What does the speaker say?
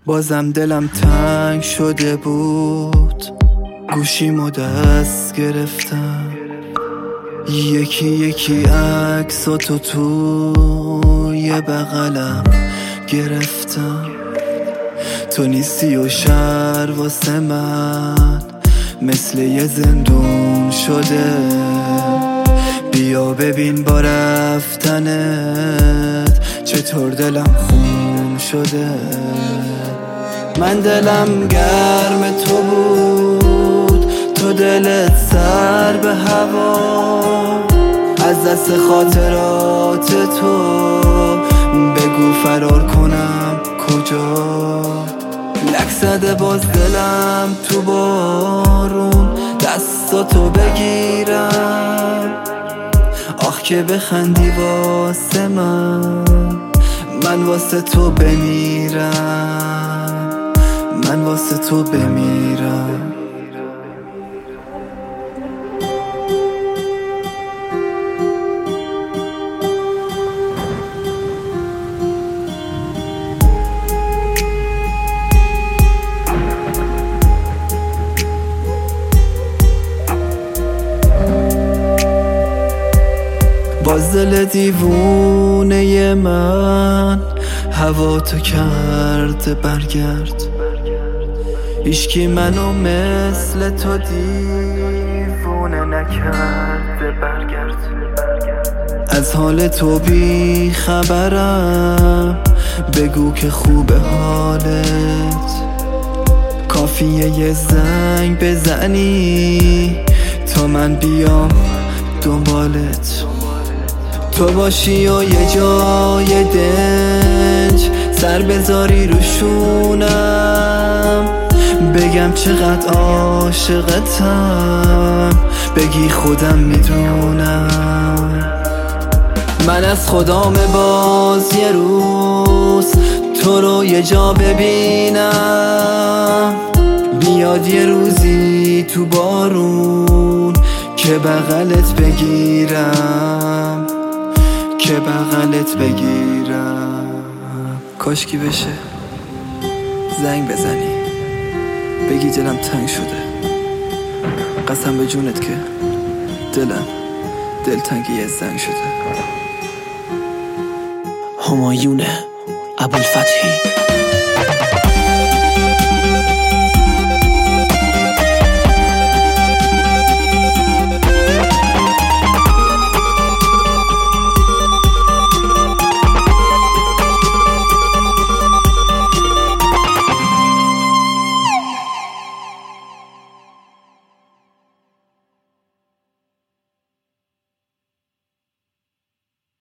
بازم دلم تنگ شده بود، گوشیمو دست گرفتم، یکی یکی عکساتو توی بغلم گرفتم. تو نیستی و شهر واسه من مثل یه زندون شده، بیا ببین با رفتنت چطور دلم خون شده. من دلم گرم تو بود، تو دلت سر به هوا، از دست خاطرات تو بگو فرار کنم کجا. لک زده باز دلم تو بارون، دستاتو بگیرم، آخ که بخندی واسه من واسه تو بمیرم، من واسه تو بمیرم. باز دل دیوونه من هوا تو کرده برگرد، هیچکی منو مثل تو دیوونه نکرده برگرد. از حال تو بی خبرم، بگو که خوبه حالت، کافیه یه زنگ بزنی تا من بیام دنبالت. تو باشی و یه جای دنج سر بذاری رو شونم، بگم چقدر عاشقتم، بگی خودم میدونم. من از خدام باز یه روز تو رو یه جا ببینم، بیاد یه روزی تو بارون که بغلت بگیرم، که بغلت بگیرم. کاشکی بشه زنگ بزنی بگی دلم تنگ شده، قسم به جونت که دلم دلتنگی یه زنگ شده. همایون ابوالفتحی.